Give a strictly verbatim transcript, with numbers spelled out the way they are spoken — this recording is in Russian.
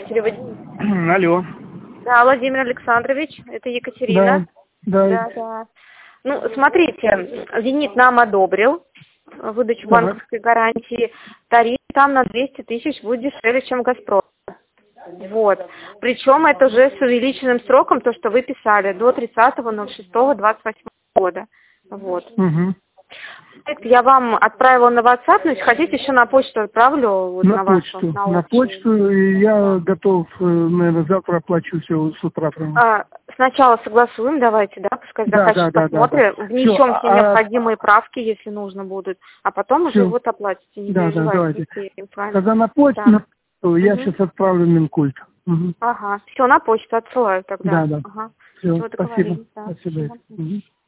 начали вы... Алло. Да, Владимир Александрович, это Екатерина. Да, да. Да, да. Ну, смотрите, «Зенит» нам одобрил выдачу Да. банковской гарантии. Тариф там на двести тысяч будет дешевле, чем «Газпром». Вот. Причем это уже с увеличенным сроком, то, что вы писали, до тридцатого ноль шестого двадцать восьмого года. Вот. Угу. Я вам отправила на WhatsApp, но если хотите, еще на почту отправлю. Вот, На, на почту. вашу, на, на почту. И я готов, наверное, завтра оплачу все с утра. А, сначала согласуем, давайте, да, пускай Да, заказчик да, да, посмотрит, да, да. внесем Всё, все а... необходимые правки, если нужно будут, а потом Всё. уже вот оплатите, не Да, да, переживайте. давайте. Тогда на почту, Да. на почту я Угу. сейчас отправлю Минкульт. Угу. Ага, все, на почту отсылаю тогда. Да, да. Ага. Все, Всё, спасибо. договорились, да. Спасибо. Угу.